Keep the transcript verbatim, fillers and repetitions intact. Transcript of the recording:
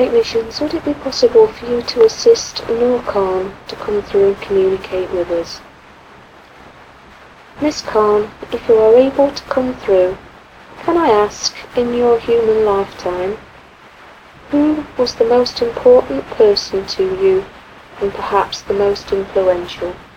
Technicians, would it be possible for you to assist Noor Khan to come through and communicate with us? Miss Khan, if you are able to come through, can I ask, in your human lifetime, who was the most important person to you, and perhaps the most influential?